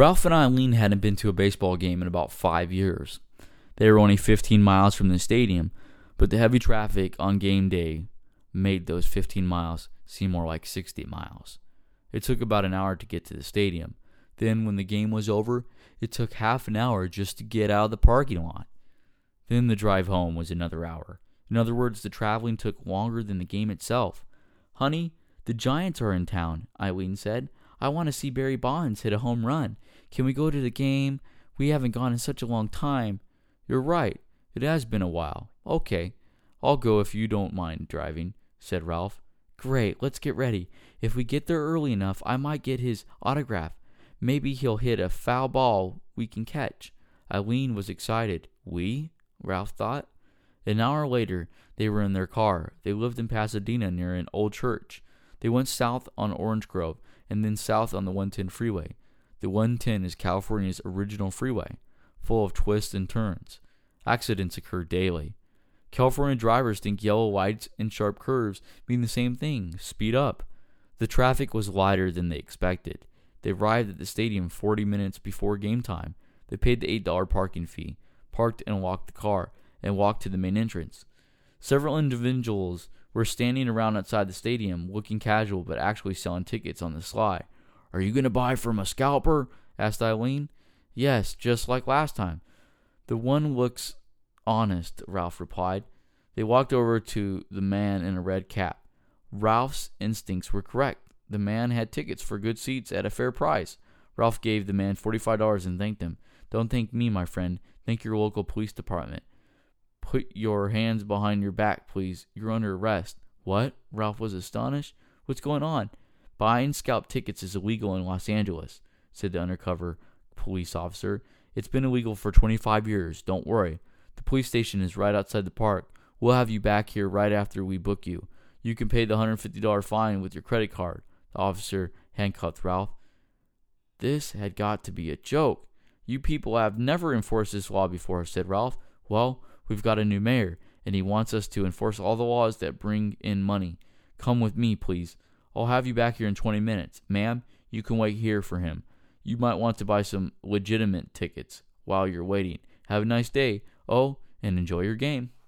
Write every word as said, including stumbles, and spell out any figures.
Ralph and Eileen hadn't been to a baseball game in about five years. They were only fifteen miles from the stadium, but the heavy traffic on game day made those fifteen miles seem more like sixty miles. It took about an hour to get to the stadium. Then, when the game was over, it took half an hour just to get out of the parking lot. Then the drive home was another hour. In other words, the traveling took longer than the game itself. "Honey, the Giants are in town," Eileen said. "I want to see Barry Bonds hit a home run. Can we go to the game? We haven't gone in such a long time." "You're right. It has been a while." "Okay, I'll go if you don't mind driving," said Ralph. "Great, let's get ready. If we get there early enough, I might get his autograph. Maybe he'll hit a foul ball we can catch." Eileen was excited. "We?" Ralph thought. An hour later, they were in their car. They lived in Pasadena near an old church. They went south on Orange Grove and then south on the one ten freeway. The one ten is California's original freeway, full of twists and turns. Accidents occur daily. California drivers think yellow lights and sharp curves mean the same thing: speed up. The traffic was lighter than they expected. They arrived at the stadium forty minutes before game time. They paid the eight dollars parking fee, parked and locked the car, and walked to the main entrance. Several individuals were standing around outside the stadium, looking casual but actually selling tickets on the sly. "Are you going to buy from a scalper?" asked Eileen. "Yes, just like last time." "The one looks honest," Ralph replied. They walked over to the man in a red cap. Ralph's instincts were correct. The man had tickets for good seats at a fair price. Ralph gave the man forty-five dollars and thanked him. "Don't thank me, my friend. Thank your local police department." "Put your hands behind your back, please. You're under arrest." "What?" Ralph was astonished. "What's going on?" "Buying scalp tickets is illegal in Los Angeles," said the undercover police officer. "It's been illegal for twenty-five years. Don't worry. The police station is right outside the park. We'll have you back here right after we book you. You can pay the one hundred fifty dollars fine with your credit card." The officer handcuffed Ralph. This had got to be a joke. "You people have never enforced this law before," said Ralph. "Well, we've got a new mayor, and he wants us to enforce all the laws that bring in money. Come with me, please. I'll have you back here in twenty minutes. Ma'am, you can wait here for him. You might want to buy some legitimate tickets while you're waiting. Have a nice day. Oh, and enjoy your game."